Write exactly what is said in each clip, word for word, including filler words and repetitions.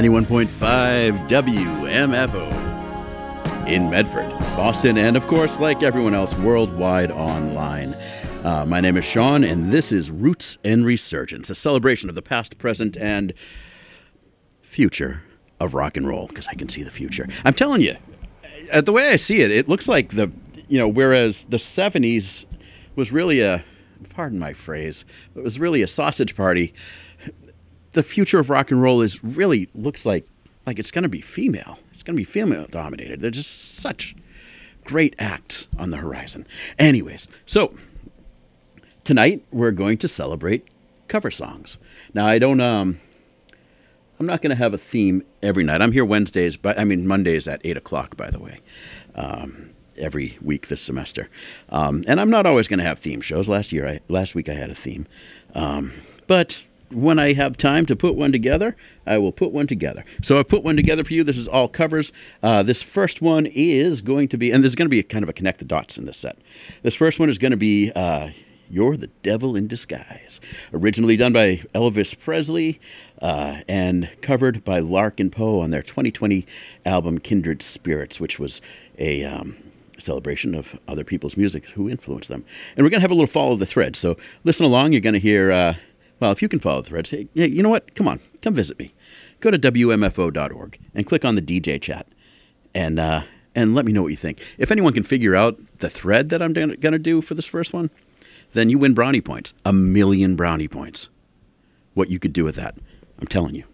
ninety-one point five W M F O in Medford, Boston, and of course, like everyone else, worldwide online. Uh, my name is Sean, and this is Roots and Resurgence, a celebration of the past, present, and future of rock and roll, because I can see the future. I'm telling you, uh, the way I see it, it looks like the, you know, whereas the seventies was really a, pardon my phrase, it was really a sausage party, the future of rock and roll is really looks like, like it's going to be female. It's going to be female dominated. They're just such great acts on the horizon. Anyways, so tonight we're going to celebrate cover songs. Now I don't, um, I'm not going to have a theme every night. I'm here Wednesdays, but I mean Mondays at eight o'clock, by the way, um, every week this semester. Um, and I'm not always going to have theme shows. Last year, I, last week I had a theme. Um, but when I have time to put one together, I will put one together. So I've put one together for you. This is all covers. Uh, this first one is going to be, and there's going to be a kind of a connect the dots in this set. This first one is going to be uh, You're the Devil in Disguise, originally done by Elvis Presley uh, and covered by Larkin Poe on their twenty twenty album Kindred Spirits, which was a um, celebration of other people's music who influenced them. And we're going to have a little follow the thread. So listen along. You're going to hear, uh, well, if you can follow the thread, say, hey, you know what? Come on, come visit me. Go to W M F O dot org and click on the D J chat and, uh, and let me know what you think. If anyone can figure out the thread that I'm going to do for this first one, then you win brownie points. A million brownie points. What you could do with that, I'm telling you.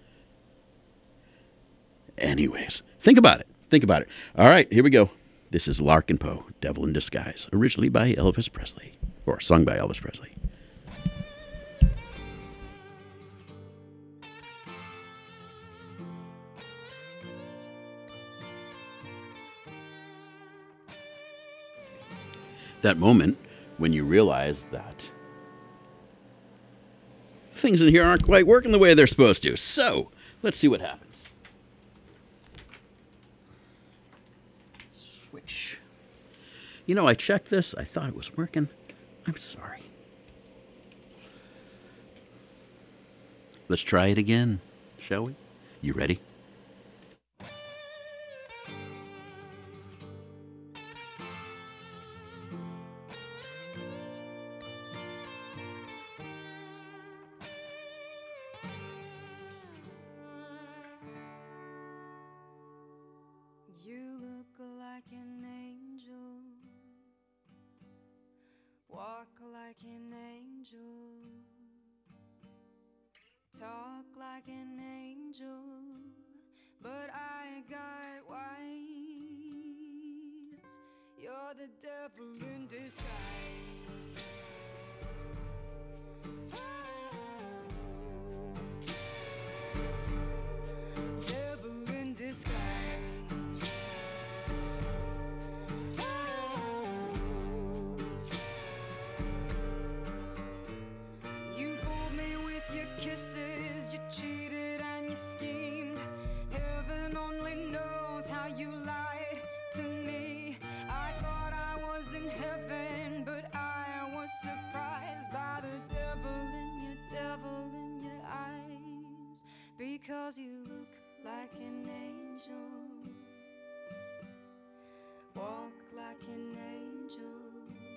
Anyways, think about it. Think about it. All right, here we go. This is Larkin Poe, Devil in Disguise, originally by Elvis Presley, or sung by Elvis Presley. That moment when you realize that things in here aren't quite working the way they're supposed to. So, let's see what happens. Switch. You know, I checked this. I thought it was working. I'm sorry. Let's try it again, shall we? You ready? Like an angel, talk like an angel, but I got wise. You're the devil in disguise. Oh, devil in disguise. Kisses, you cheated and you schemed. Heaven only knows how you lied to me. I thought I was in heaven, but I was surprised by the devil in your, devil in your eyes. Because you look like an angel, walk like an angel,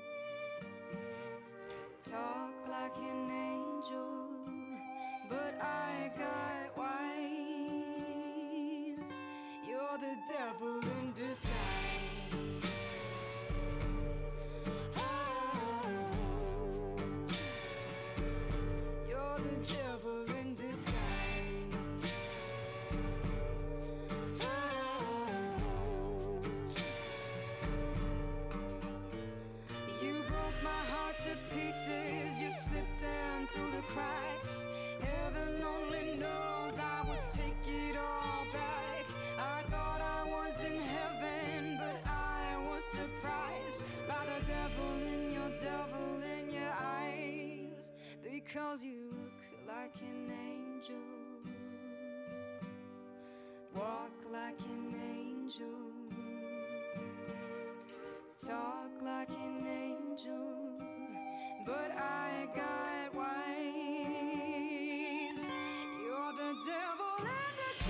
talk like an angel, but I got wise. You're the devil in disguise. Oh, you're the devil in disguise. Oh, you broke my heart to pieces. You slipped down through the cracks. Heaven only knows I would take it all back. I thought I was in heaven, but I was surprised by the devil in your, devil in your eyes. Because you look like an angel, walk like an angel, talk like an angel, but I got wise. You're the devil in disguise.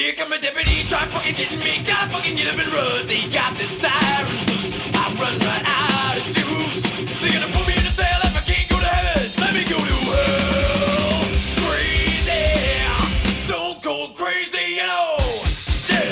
Here come a deputy, try fucking getting me. Gotta fucking get up and run. They got the sirens loose. I run right out of juice. They're gonna put me in a cell if I can't go to heaven. Let me go to hell. Crazy, stone cold crazy, you know. Yeah.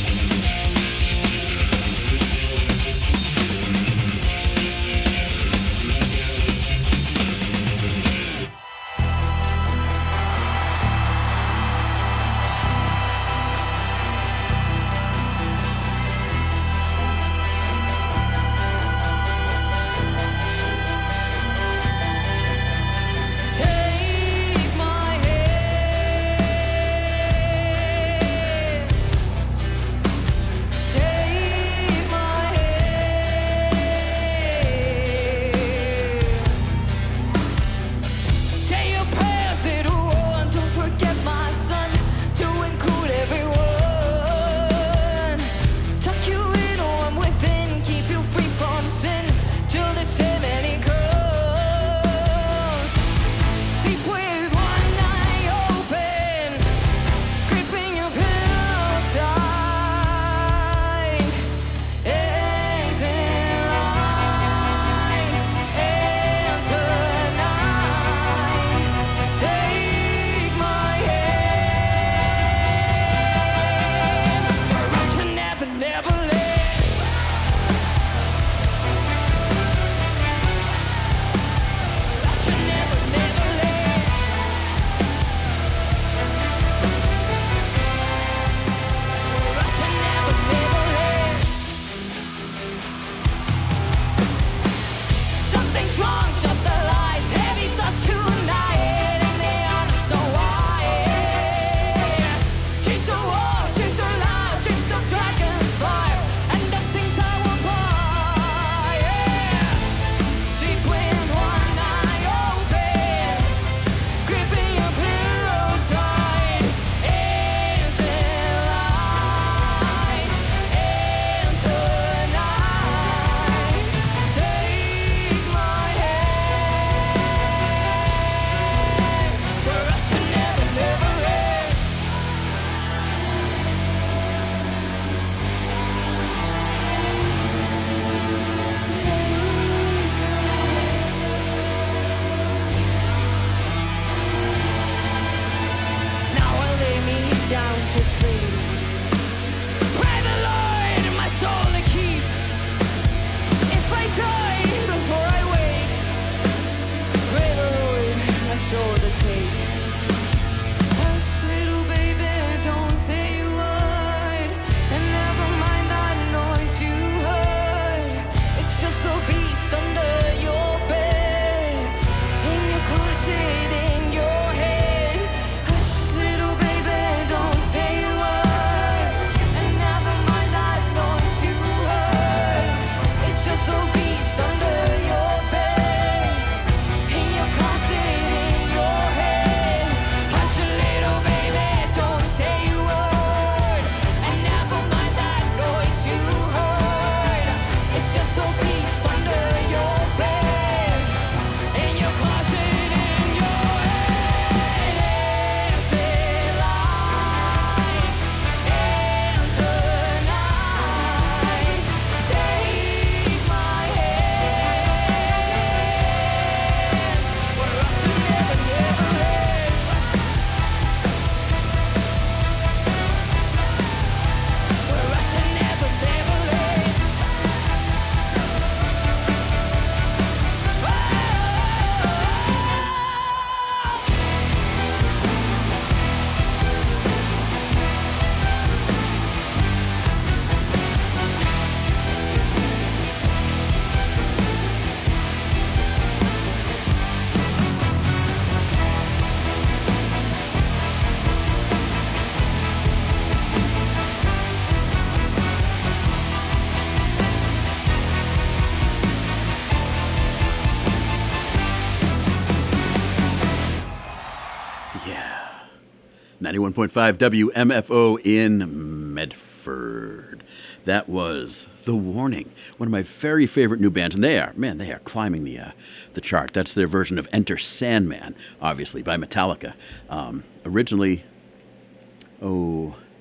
ninety-one point five W M F O in Medford. That was The Warning, one of my very favorite new bands, and they are, man, they are climbing the uh, the chart. That's their version of Enter Sandman, obviously, by Metallica. Um, originally, oh,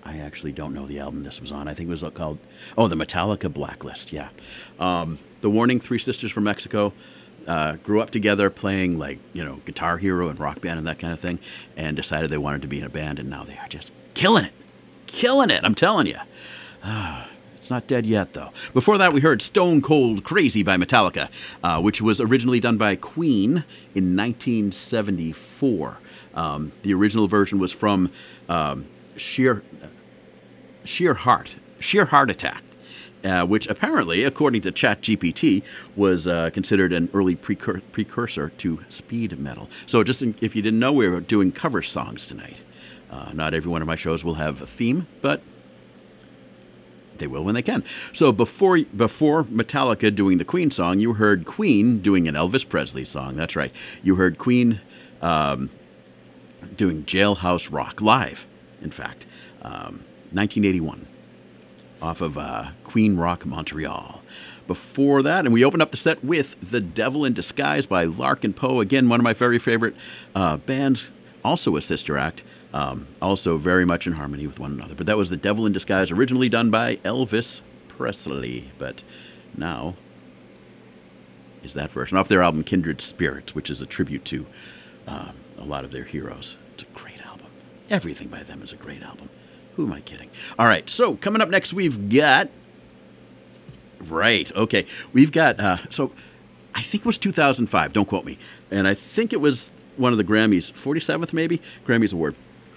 I actually don't know the album this was on. I think it was called, oh, the Metallica Blacklist, yeah. Um, the Warning, three sisters from Mexico, uh, grew up together playing like, you know, Guitar Hero and Rock Band and that kind of thing, and decided they wanted to be in a band, and now they are just killing it. Killing it, I'm telling you. Ah. It's not dead yet, though. Before that, we heard Stone Cold Crazy by Metallica, uh, which was originally done by Queen in nineteen seventy-four. Um, the original version was from um, Sheer, Sheer Heart, Sheer Heart Attack, uh, which apparently, according to ChatGPT, was uh, considered an early precur- precursor to speed metal. So just in, if you didn't know, we were doing cover songs tonight. Uh, not every one of my shows will have a theme, but they will when they can. So before before Metallica doing the Queen song, you heard Queen doing an Elvis Presley song. That's right. You heard Queen um, doing Jailhouse Rock live, in fact, um, nineteen eighty-one, off of uh, Queen Rock Montreal. Before that, and we opened up the set with The Devil in Disguise by Larkin Poe. Again, one of my very favorite uh, bands, also a sister act. Um, also very much in harmony with one another. But that was The Devil in Disguise, originally done by Elvis Presley. But now is that version off their album Kindred Spirits, which is a tribute to uh, a lot of their heroes. It's a great album. Everything by them is a great album. Who am I kidding? All right, so coming up next, we've got... Right, okay. We've got... Uh, so I think it was two thousand five, don't quote me. And I think it was one of the Grammys, forty-seventh maybe, Grammys Award.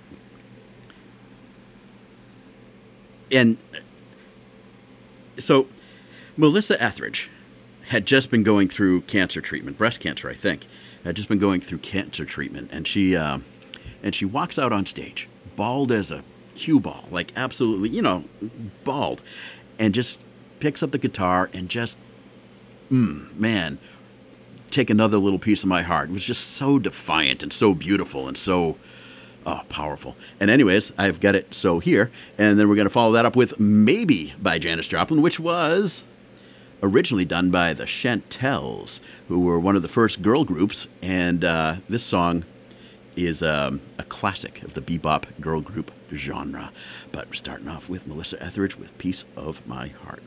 And so Melissa Etheridge had just been going through cancer treatment, breast cancer, I think, had just been going through cancer treatment. And she uh, and she walks out on stage, bald as a cue ball, like absolutely, you know, bald, and just picks up the guitar and just, mm, man, take another little piece of my heart. It was just so defiant and so beautiful and so... Oh, powerful. And anyways, I've got it so here. And then we're going to follow that up with Maybe by Janis Joplin, which was originally done by the Chantels, who were one of the first girl groups. And uh, this song is um, a classic of the bebop girl group genre. But we're starting off with Melissa Etheridge with Piece of My Heart.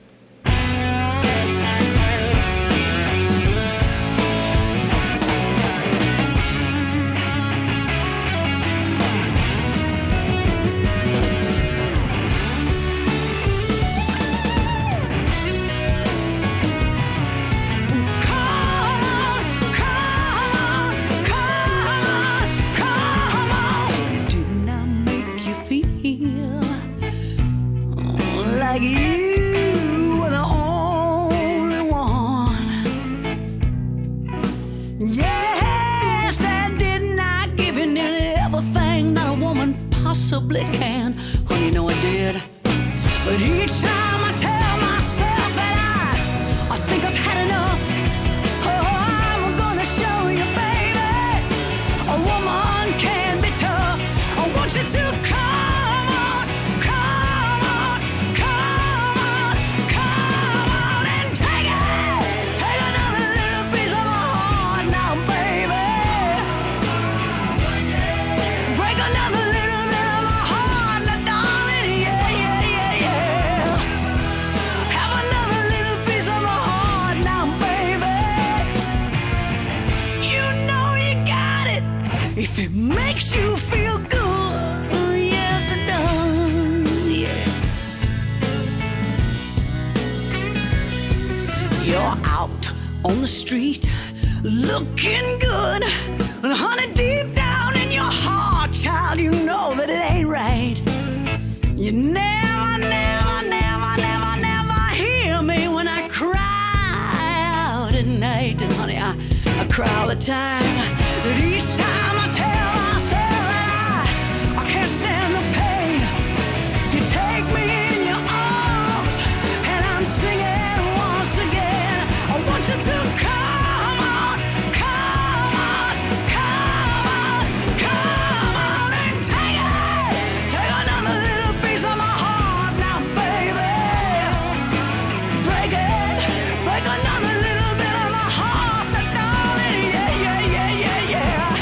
Like you were the only one. Yes, and didn't I give you nearly everything that a woman possibly can? Honey, you know I did. But each time I tell myself that I, I think I've had enough. Oh, I'm gonna show you, baby, a woman can be tough. I want you to come. If it makes you feel good, yes it does, yeah. You're out on the street, looking good, and honey, deep down in your heart, child, you know that it ain't right. You never, never, never, never, never hear me when I cry out at night, and honey, I, I cry all the time. But each time I tell myself that I, I can't stand the pain, you take me in your arms, and I'm singing once again. I want you to come on, come on, come on, come on and take it. Take another little piece of my heart now, baby. Break it, break another little bit of my heart, now, darling. Yeah, yeah, yeah, yeah, yeah.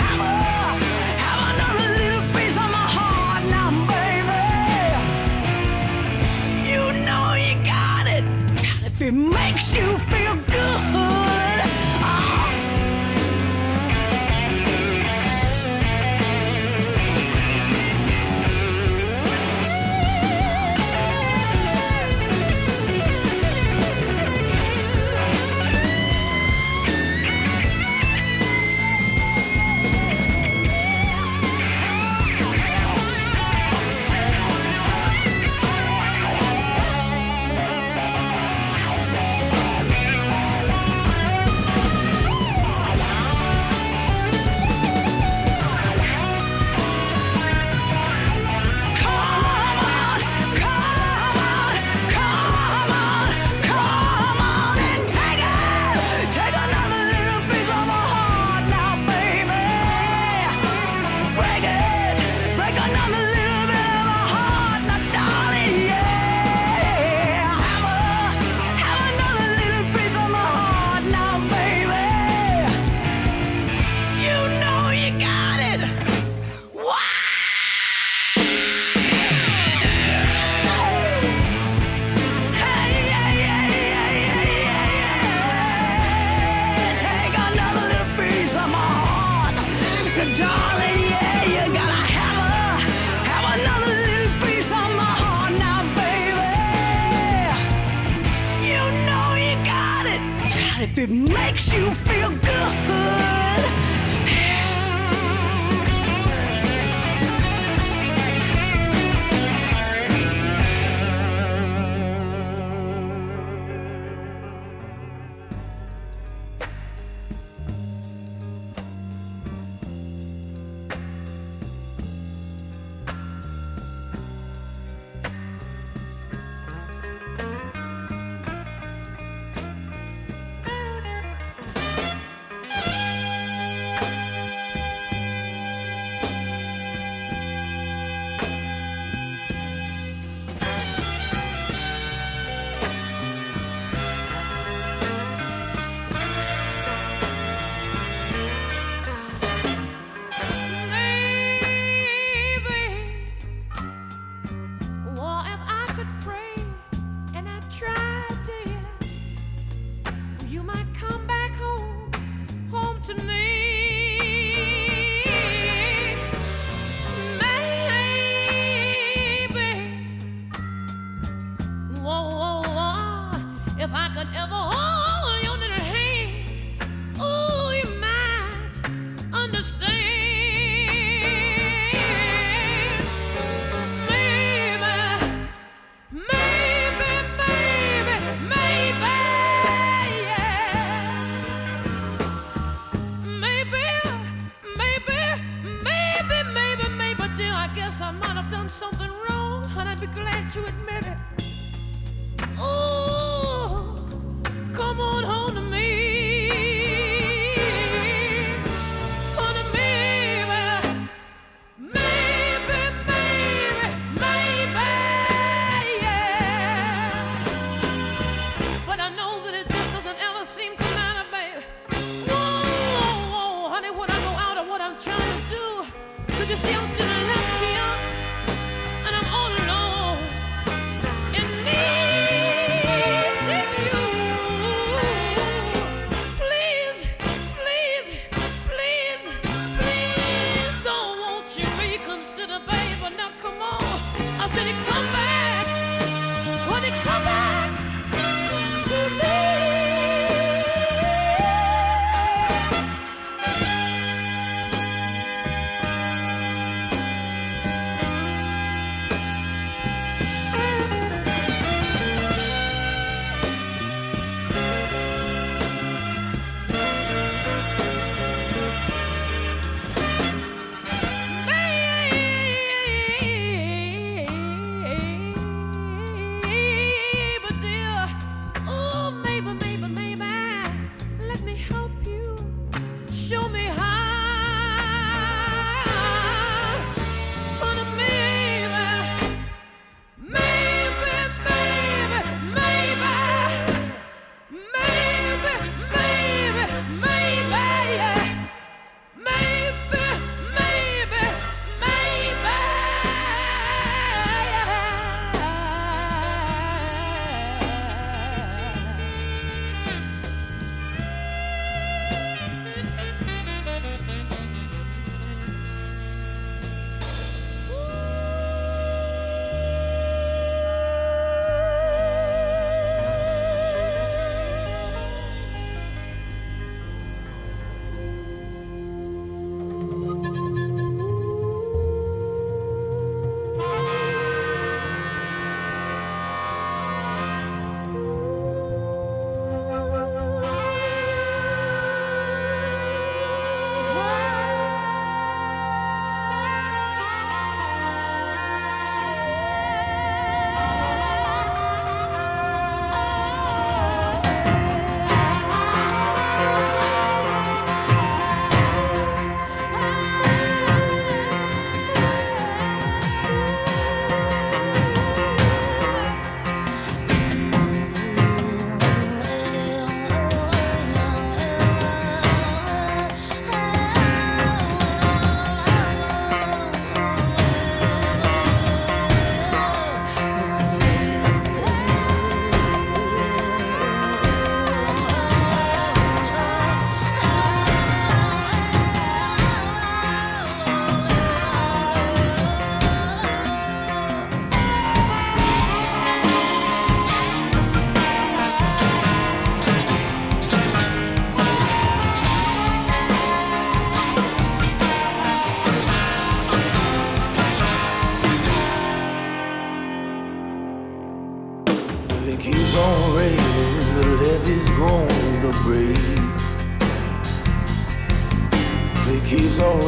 if it makes you feel good.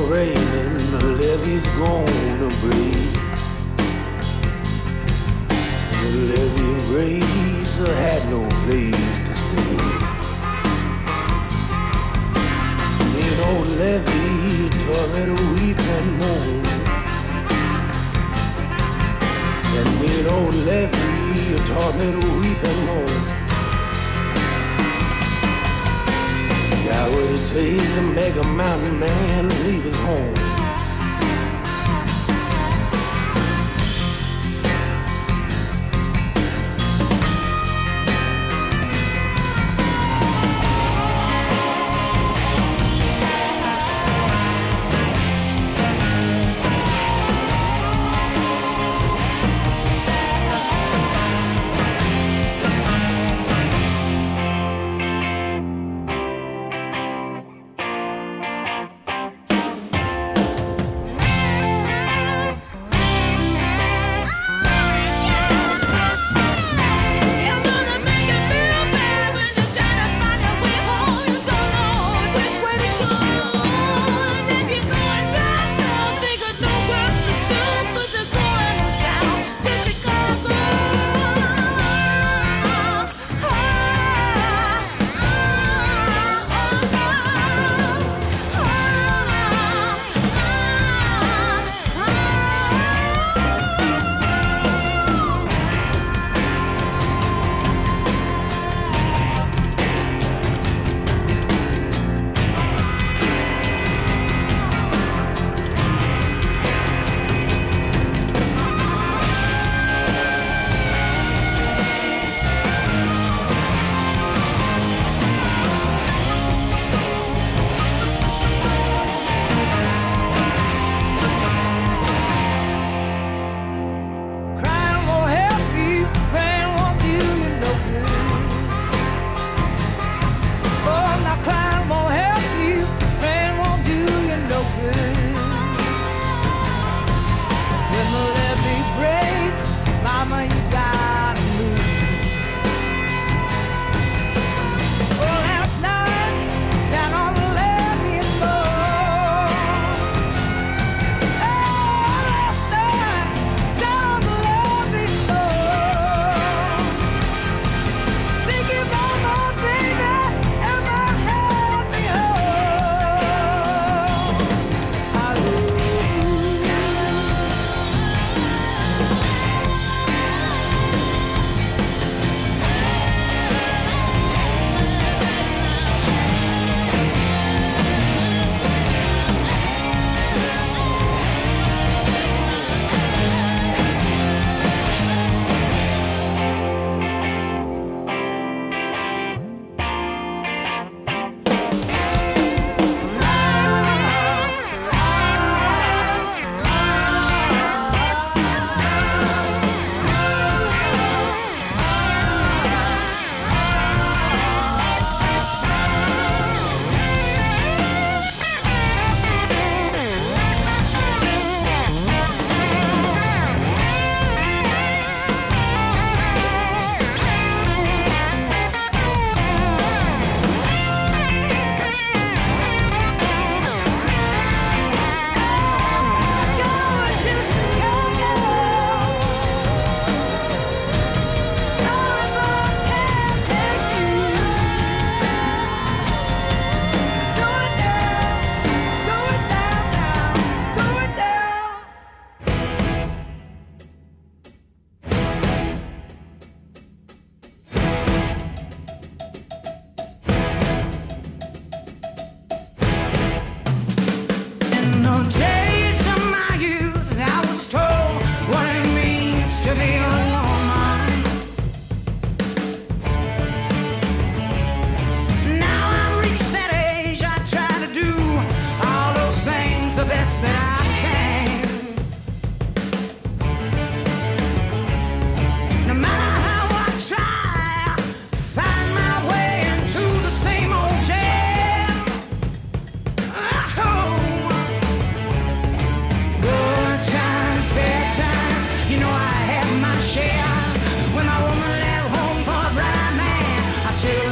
raining, the levee's gonna break. The levee raiser had no place to stay. Mean old levee taught me to weep and moan. That mean old levee taught me to weep and moan. Got what it takes to make a mountain man leave his home.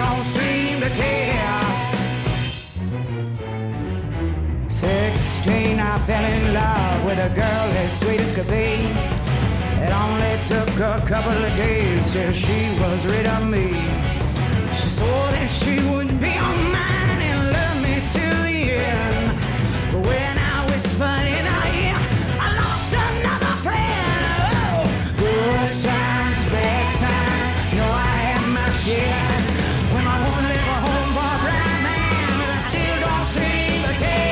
Exchange I fell in love with a girl as sweet as could be. It only took a couple of days till she was rid of me. She swore that she would be all mine and love me till the end. But when I whispered in her ear, I lost another friend. Oh, good times, bad times, you know I had my share. When my woman left her home for a brown man, but I still don't seem to care.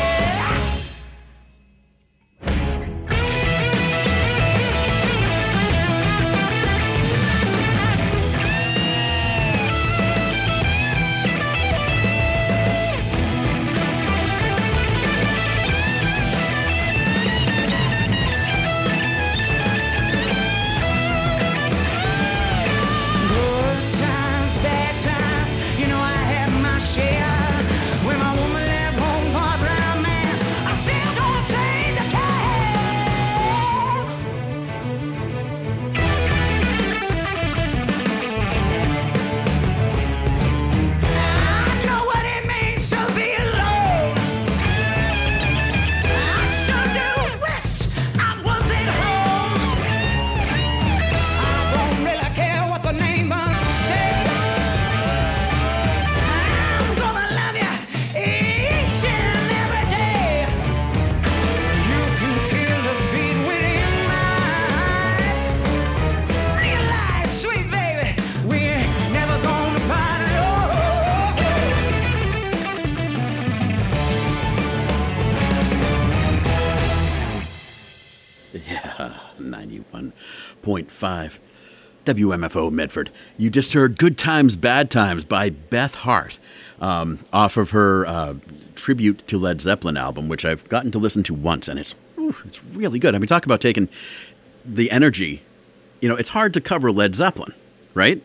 ninety-one point five W M F O Medford. You just heard Good Times, Bad Times by Beth Hart um, off of her uh, tribute to Led Zeppelin album, which I've gotten to listen to once, and it's ooh, it's really good. I mean, talk about taking the energy. You know, it's hard to cover Led Zeppelin, right?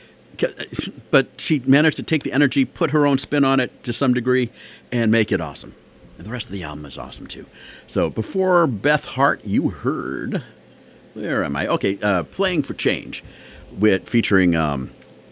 But she managed to take the energy, put her own spin on it to some degree, and make it awesome. And the rest of the album is awesome, too. So before Beth Hart, you heard... Where am I? Okay, uh, Playing for Change, with featuring um,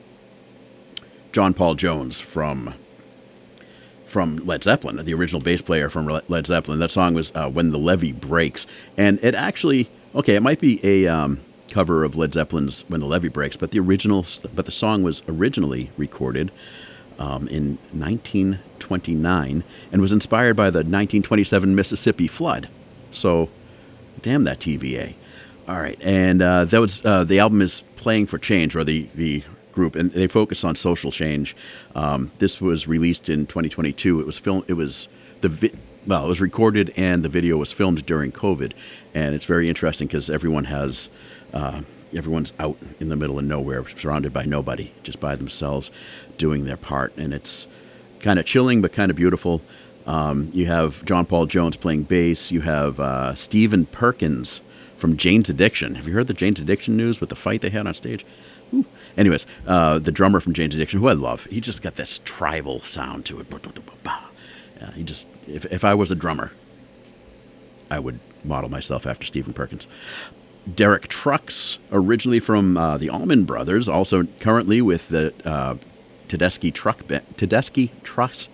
John Paul Jones from from Led Zeppelin, the original bass player from Led Zeppelin. That song was uh, When the Levee Breaks. And it actually, okay, it might be a um, cover of Led Zeppelin's When the Levee Breaks, but the original, but the song was originally recorded um, in nineteen twenty-nine and was inspired by the nineteen twenty-seven Mississippi flood. So, damn that T V A. All right, and uh, that was uh, the album is Playing for Change, or the the group, and they focus on social change. Um, this was released in twenty twenty-two. It was film. It was the vi- well, it was recorded and the video was filmed during COVID, and it's very interesting because everyone has uh, everyone's out in the middle of nowhere, surrounded by nobody, just by themselves, doing their part, and it's kind of chilling but kind of beautiful. Um, you have John Paul Jones playing bass. You have uh, Stephen Perkins from Jane's Addiction. Have you heard the Jane's Addiction news with the fight they had on stage? Ooh. Anyways, uh, the drummer from Jane's Addiction, who I love, he just got this tribal sound to it. Yeah, he just, if, if I was a drummer, I would model myself after Stephen Perkins. Derek Trucks, originally from uh, the Allman Brothers, also currently with the uh, Tedeschi Truck ba- Tedeschi Trucks.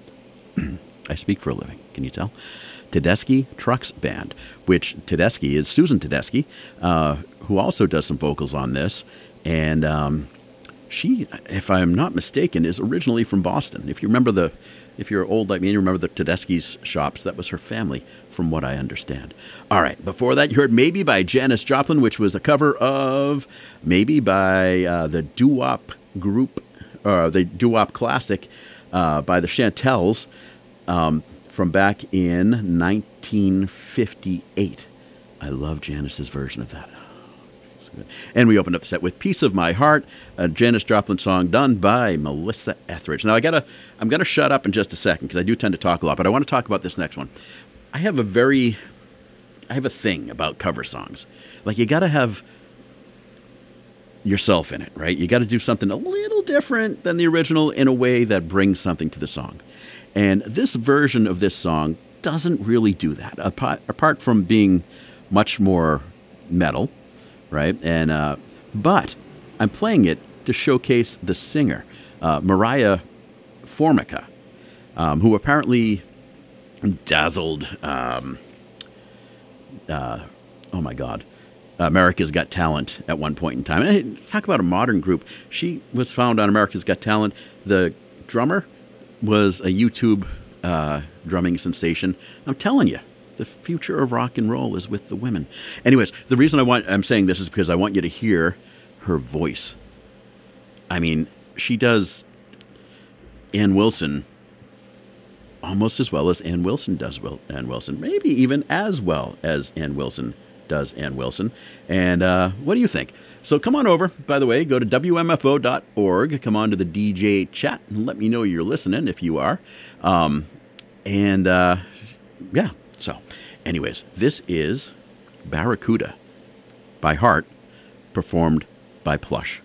I speak for a living. Can you tell? Tedeschi Trucks Band, which Tedeschi is Susan Tedeschi, uh, who also does some vocals on this. And um, she, if I'm not mistaken, is originally from Boston. If you remember the, if you're old like me and you remember the Tedeschi's shops, that was her family, from what I understand. All right, before that, you heard Maybe by Janis Joplin, which was a cover of Maybe by uh, the doo-wop group, or the doo-wop classic uh, by the Chantels. Um, from back in nineteen fifty-eight. I love Janis's version of that. And we opened up the set with Piece of My Heart, a Janis Joplin song done by Melissa Etheridge. Now, I gotta, I'm going to shut up in just a second because I do tend to talk a lot, but I want to talk about this next one. I have a very, I have a thing about cover songs. Like, you got to have yourself in it, right? You got to do something a little different than the original in a way that brings something to the song. And this version of this song doesn't really do that, apart, apart from being much more metal, right? And uh, but I'm playing it to showcase the singer, uh, Mariah Formica, um, who apparently dazzled, um, uh, oh my God, America's Got Talent at one point in time. And hey, talk about a modern group. She was found on America's Got Talent. The drummer was a YouTube uh, drumming sensation. I'm telling you, the future of rock and roll is with the women. Anyways, the reason I want I'm saying this is because I want you to hear her voice. I mean, she does Ann Wilson almost as well as Ann Wilson does well, Ann Wilson. Maybe even as well as Ann Wilson does Ann Wilson. And uh, what do you think? So come on over. By the way, go to W M F O dot org. Come on to the D J chat and let me know you're listening if you are. Um, and uh, yeah. So, anyways, this is Barracuda by Heart, performed by Plush.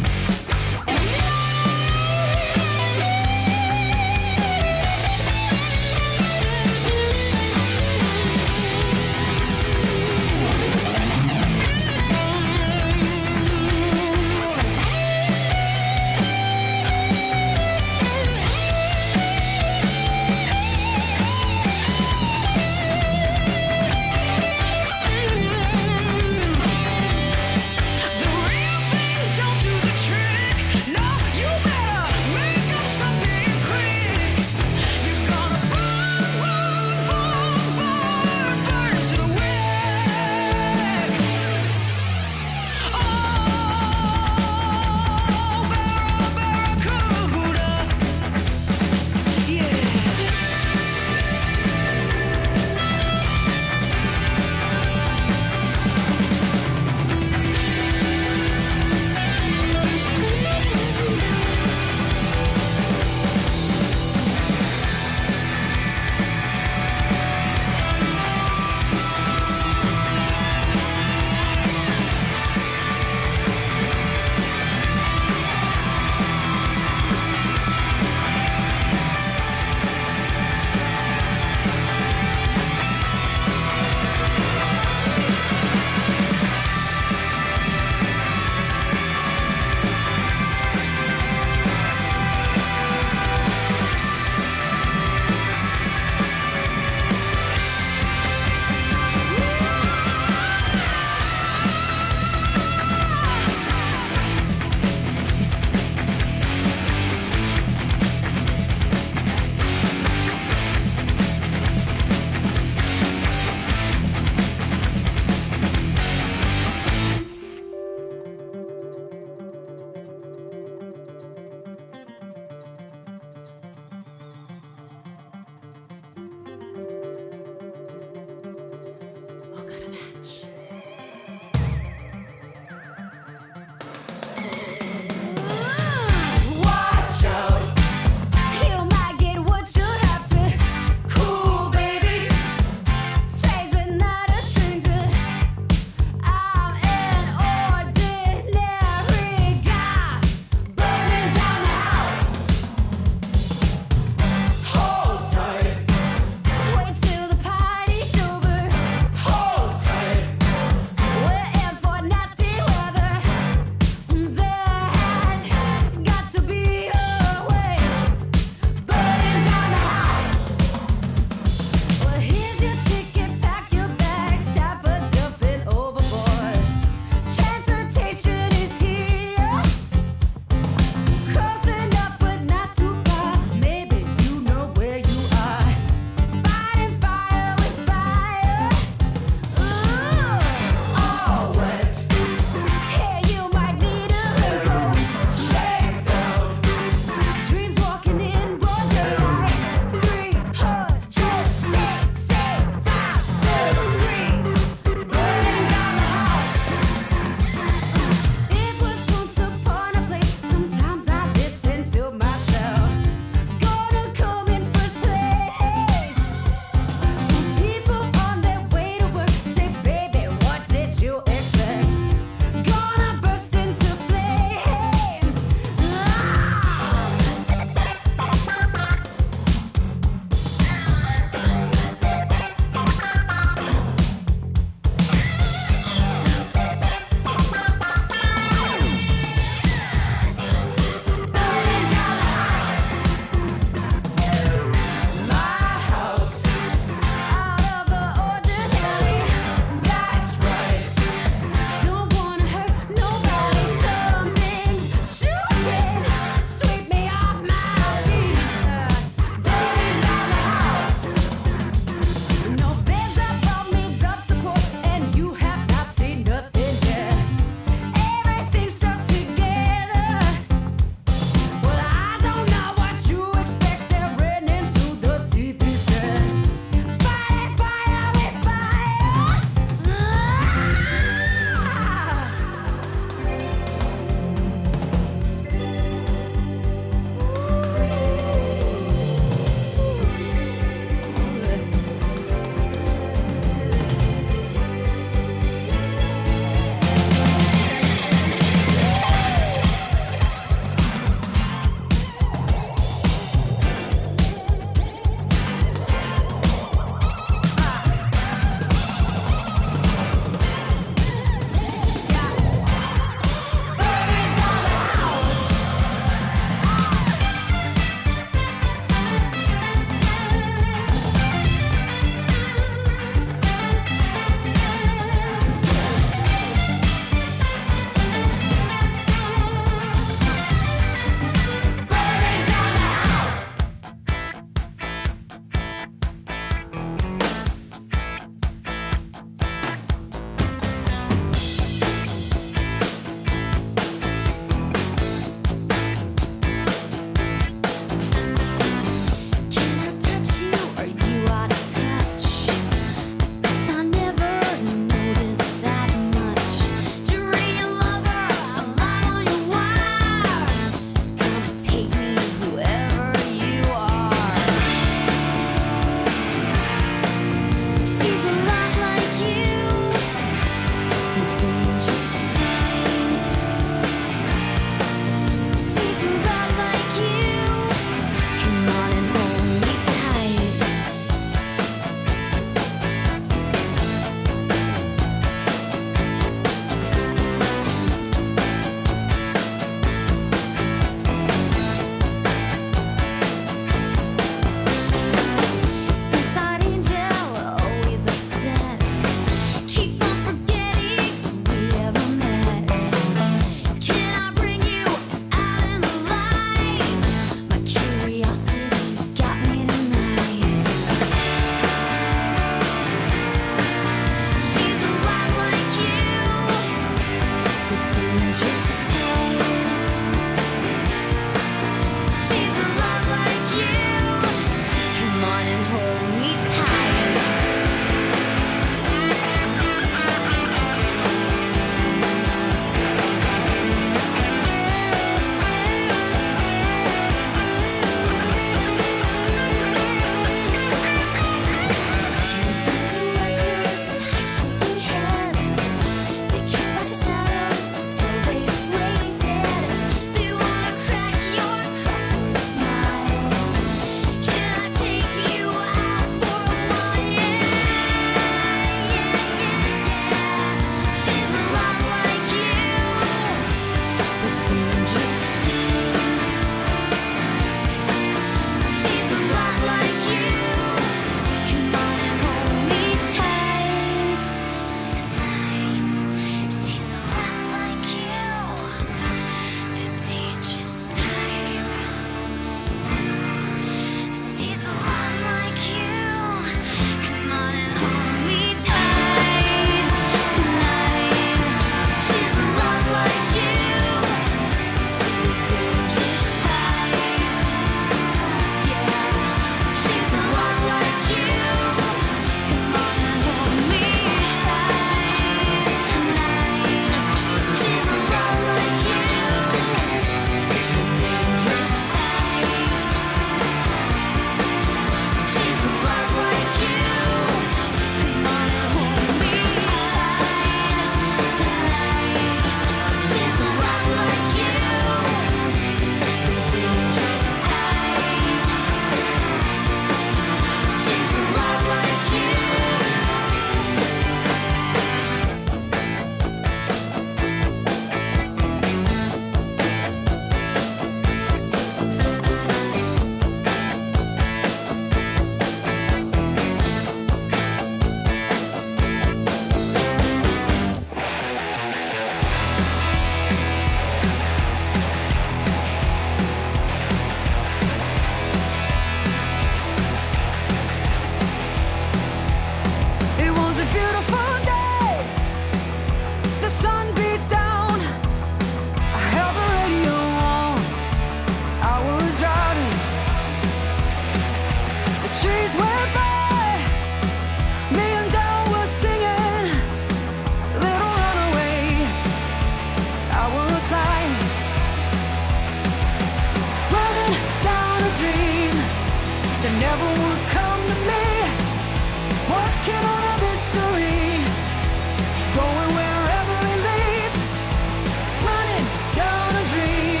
never would come to me. Working on a mystery, going wherever it leads, running down a dream.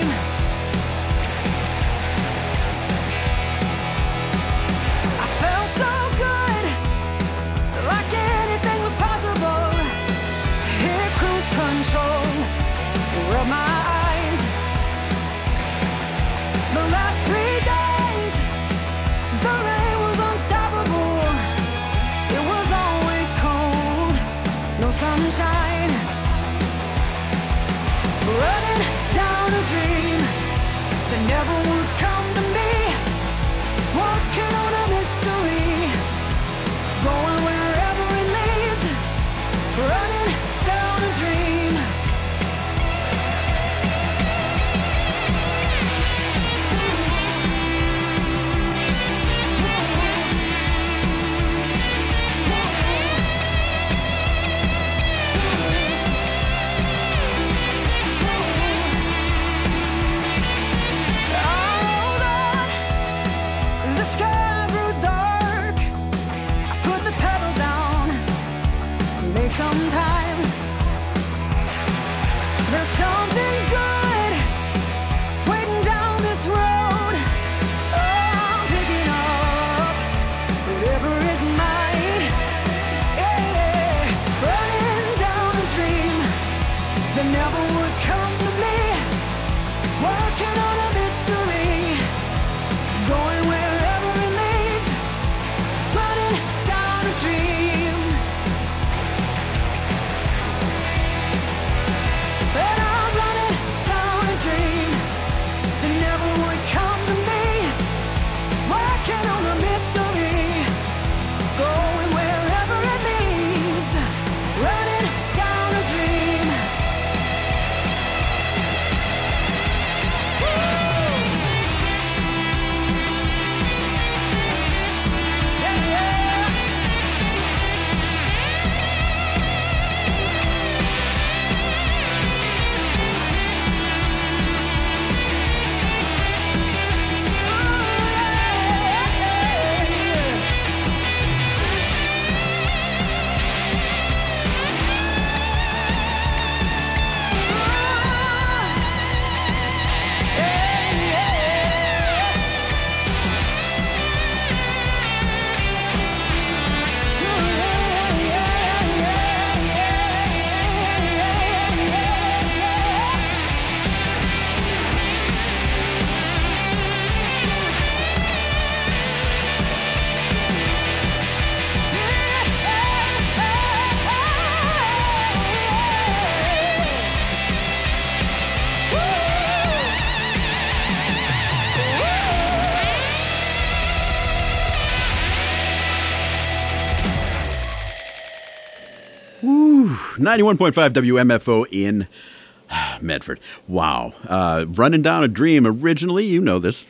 I felt so good, like anything was possible. Hit cruise control, rub my eyes. The last three days, the rain was unstoppable. It was always cold, no sunshine. Running down a dream that never would come to me. Working on a mystery, going wherever it leads. Running down a dream. Hold on, the sky grew dark. I put the pedal down to make some time. There's something good waiting down this road. Oh, I'm picking up whatever is mine. Yeah, running down a dream that never would come to me. Working on a mystery, going wherever it leads. Running down a dream. And I'm running down a dream that never would come to me. Working on a mystery, going wherever it leads. Running down a dream. Woo! Yeah, yeah. ninety-one point five W M F O in Medford. Wow. Uh, Running Down a Dream. Originally, you know this,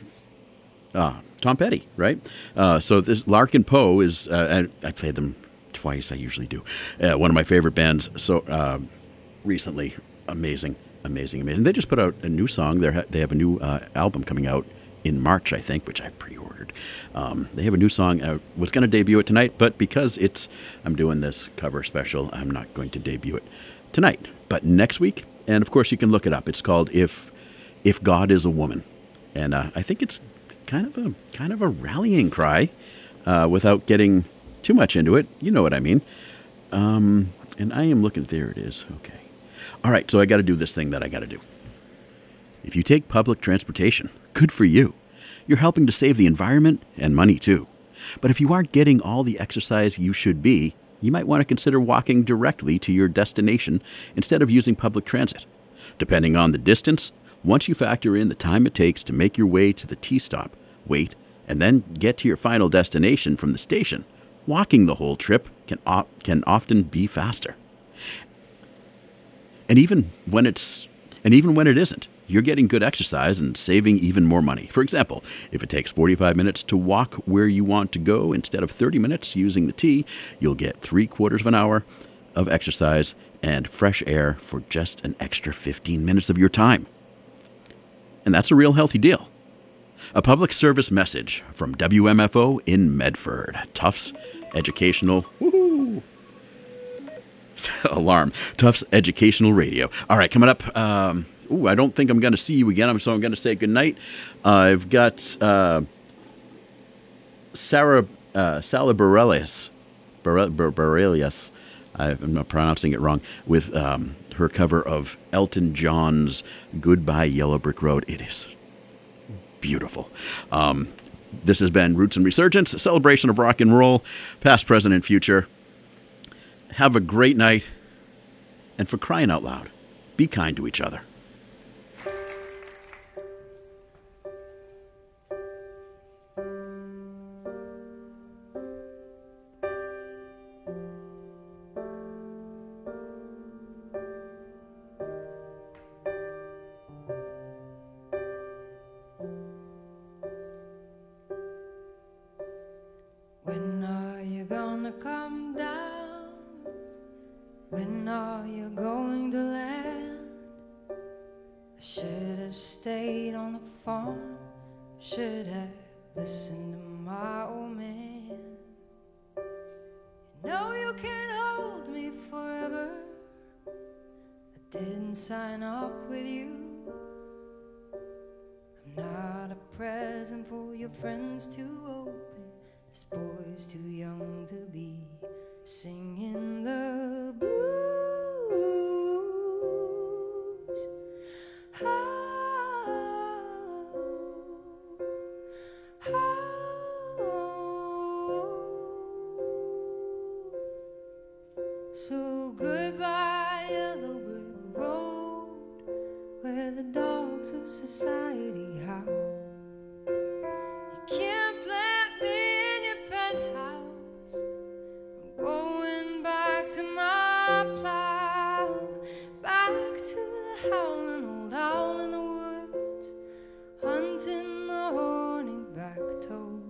uh, Tom Petty, right? Uh, so this Larkin Poe is, uh, I, I played them twice, I usually do. Uh, one of my favorite bands. So uh, recently, amazing, amazing, amazing. They just put out a new song. They're, they have a new uh, album coming out in March, I think, which I've pre-ordered. Um, they have a new song. I was going to debut it tonight, but because it's I'm doing this cover special, I'm not going to debut it tonight. But next week, and of course you can look it up. It's called "If If God Is a Woman," and uh, I think it's kind of a kind of a rallying cry, uh, without getting too much into it. You know what I mean. Um, and I am looking. There it is. Okay. All right. So I got to do this thing that I got to do. If you take public transportation, good for you. You're helping to save the environment and money too. But if you aren't getting all the exercise you should be, you might want to consider walking directly to your destination instead of using public transit. Depending on the distance, once you factor in the time it takes to make your way to the T-stop, wait, and then get to your final destination from the station, walking the whole trip can, op- can often be faster. And even when it's and even when it isn't, you're getting good exercise and saving even more money. For example, if it takes forty-five minutes to walk where you want to go instead of thirty minutes using the T, you'll get three quarters of an hour of exercise and fresh air for just an extra fifteen minutes of your time. And that's a real healthy deal. A public service message from W M F O in Medford. Tufts Educational woohoo, alarm. Tufts Educational Radio. All right, coming up. Um, ooh, I don't think I'm going to see you again, so I'm going to say goodnight. Uh, I've got uh, Sarah uh, Sala Bareilles. Bare- Bare- Bareilles. I'm not pronouncing it wrong. With um, her cover of Elton John's "Goodbye Yellow Brick Road." It is beautiful. Um, this has been Roots and Resurgence, a celebration of rock and roll, past, present, and future. Have a great night. And for crying out loud, be kind to each other. When are you gonna come down? When are you going to land? I should have stayed on the farm. Should have listened to my old man. You know you can't hold me forever. I didn't sign up with you. I'm not a present for your friends to open. This boy's too young to be singing the blues. Oh, oh. So goodbye, yellow brick road, where the dogs of society howl. You can't plant me in your penthouse. I'm going back to my plow, back to the howling old owl in the woods, hunting the horny back toad.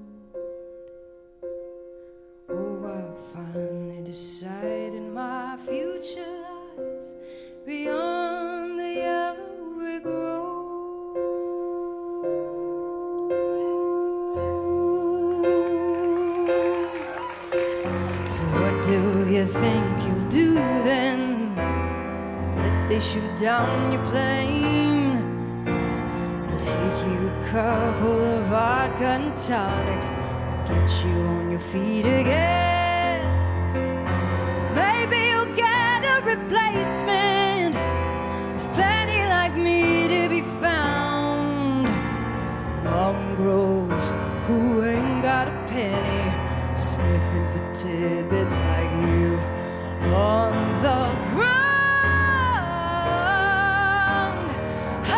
Oh, I finally decided my future lies beyond the yellow brick road. So what do you think you'll do then? If they shoot down your plane, it'll take you a couple of vodka and tonics to get you on your feet again. Maybe you'll get a replacement. There's plenty like me to be found. Mongrels who ain't got a penny, sniffing for tidbits like you on the ground. Oh,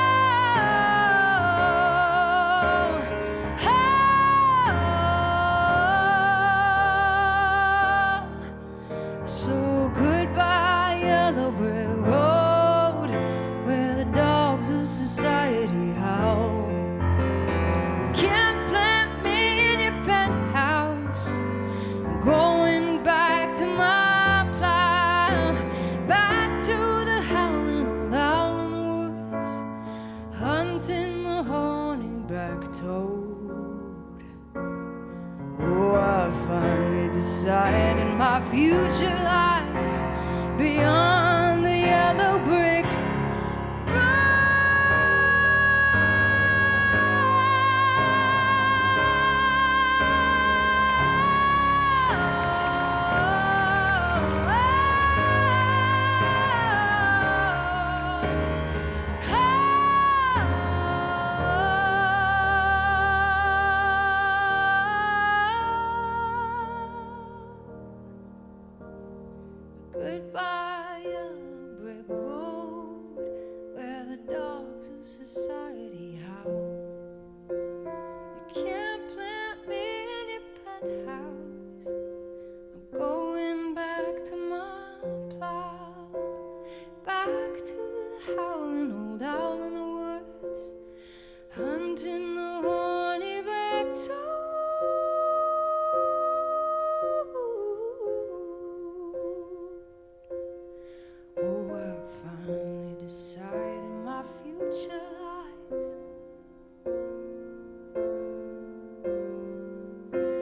oh. So goodbye, yellow brick road, where the dogs of society howl. You can't plant me in your penthouse. I'm going back to my plow, back to the howling old owl in the woods, hunting the horny back toad. Oh, I finally decided my future lies beyond the yellow brick Goodbye, yellow brick road, where the dogs of society howl. You can't plant me in your penthouse.